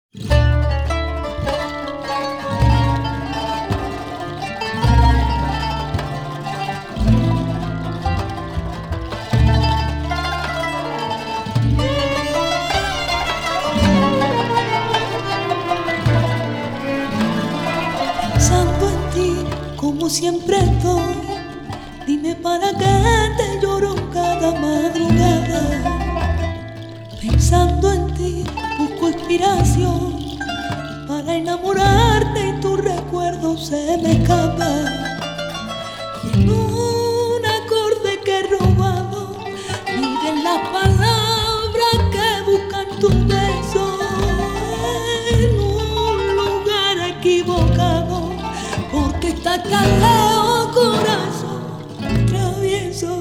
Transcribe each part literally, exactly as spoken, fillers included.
Pensando en ti como siempre estoy, dime para qué te lloro cada madrugada. Pensando en ti busco inspiración para enamorarte y tu recuerdo se me escapa. Y en un acorde que he robado, miren las palabras que buscan tus besos. En un lugar equivocado, porque está tan lejos, corazón travieso.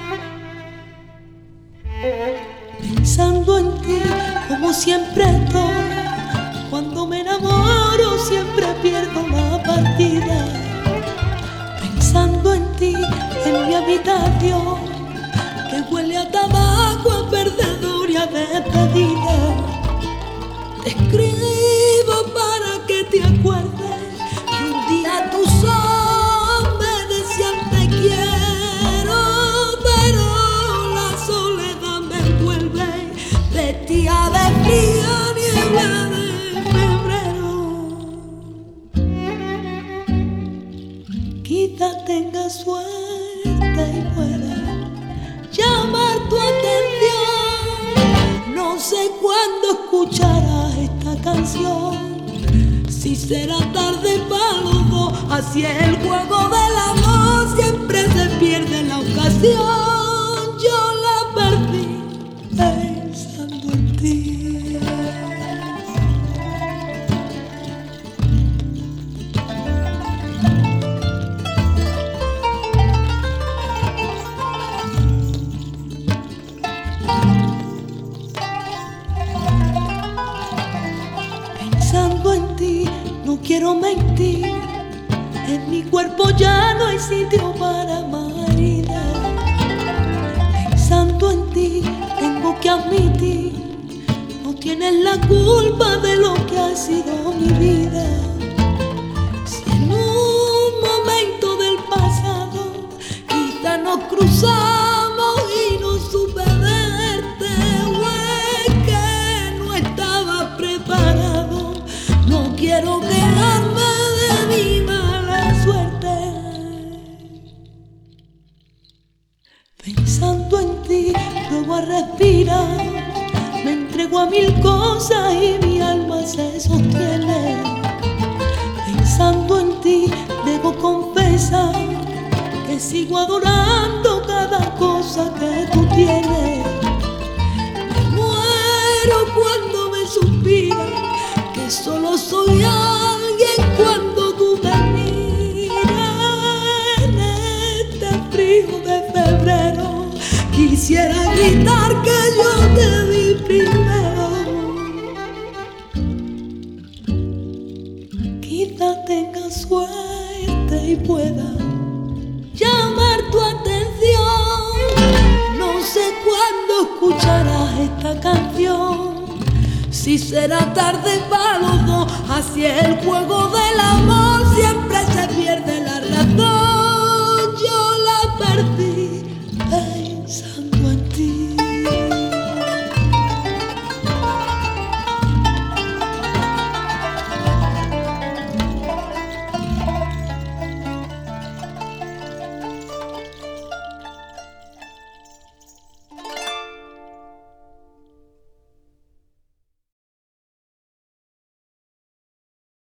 Pensando en ti como siempre estoy, cuando me enamoro siempre pierdo la partida. Pensando en ti en mi habitación, que huele a tabaco, a perdedor y a despedida. Te escribo para que te acuerdes que un día tus ojos me decían te quiero, pero la soledad me envuelve, vestida de frío, niebla de febrero. Quizá tenga suerte y pueda llamar tu atención. No sé cuándo escucharás esta canción, si será tarde para los dos. Así es el juego del amor, siempre se pierde la ocasión. Yo la perdí pensando en ti. Pensando en ti, no quiero mentir, en mi cuerpo ya no hay sitio para más heridas. Pensando en ti, tengo que admitir, no tienes la culpa de lo que ha sido mi vida. Si en un momento del pasado quizá nos cruzamos y no supe verte, o es que no estaba preparado. No quiero quejarme de mi mala suerte. Pensando en ti, pruebo a respirar, me entrego a mil cosas y mi alma se sostiene. Pensando en ti, debo confesar que sigo adorando cada cosa que tú tienes. Me muero cuando me suspiras, que solo soy alguien cuando tú me miras. En este frío de febrero quisiera gritar que yo te vi primero. Quizá tenga suerte y pueda llamar tu atención. No sé cuándo escucharás esta canción, si será tarde para los dos. Así es el juego del amor, siempre